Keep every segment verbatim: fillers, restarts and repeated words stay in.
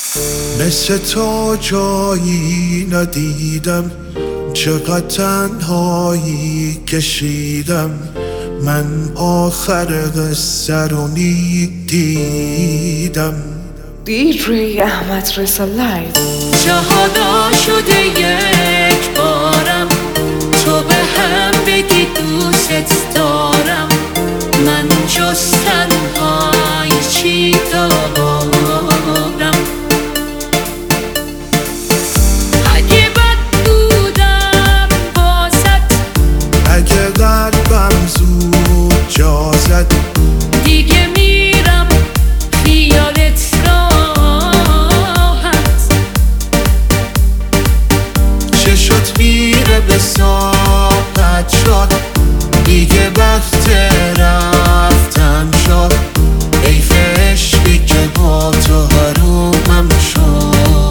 مثل تو جایی ندیدم، چقدر تنهایی کشیدم. من آخر قصه رو دیدم. دیجی احمد رضا لایو. شهادا شده یک بارم تو به هم بگی دوست دارم. من جز تنهایی چی دارم؟ اگه بد بودم بازت، اگه قلبم زود جا زد، دیگه میرم خیالت راحت. چشات میره به ساعت شد، دیگه وقت رفتن شد. حیف عشقی که با تو حرومم شد.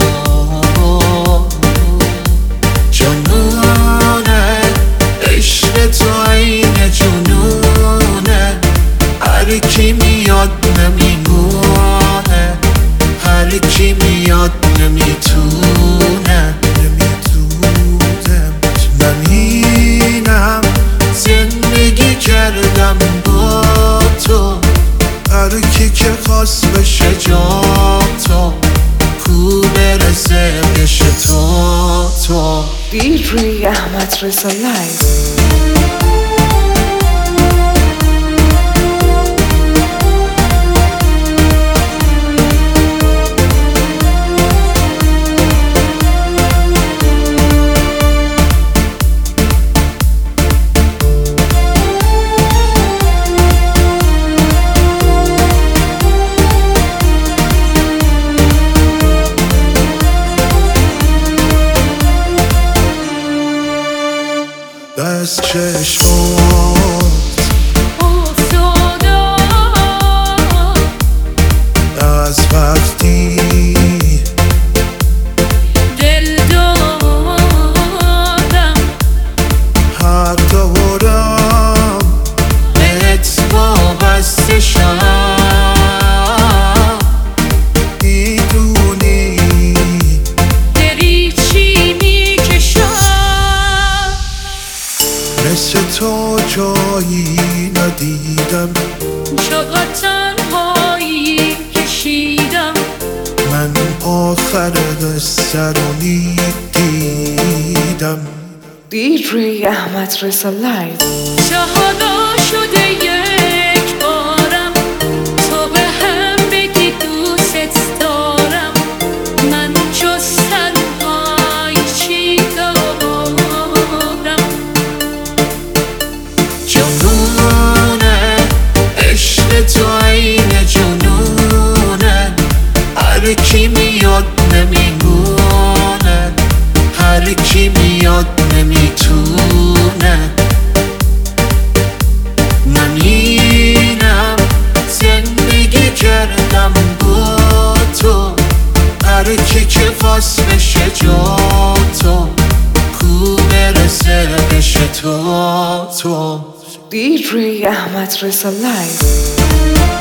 جنونه عشق تو عین جنونه، هر کی میاد نمیمونه، هر کی میاد نمیتونه. نمیتونم من اینم زندگی کردم با تو، هر کی که خواست بشه جا تو، کو برسه بشه تو تو. دیجی احمد رضا لایو. دست چشمات افتادم از وقتی دل دادم، حق دارم بهت وابسته شم. میدونی دری چی میکشم؟ مثل تو جایی ندیدم، چقدر تنهایی کشیدم. من آخر قصه رو دیدم. دیجی احمد رضا لایو. شهادا شده یک بارم تو به هم بگی دوست دارم. من جز تنهایی چی دارم؟ جنونه عشق تو عین جنونه، هر کی میاد نمیمونه، هر کی میاد نمیتونه. من اینم زندگی کردم با تو، هر کی که خواست بشه جا تو، کو برسه بشه تو تو. دیجی احمد رضا لایو.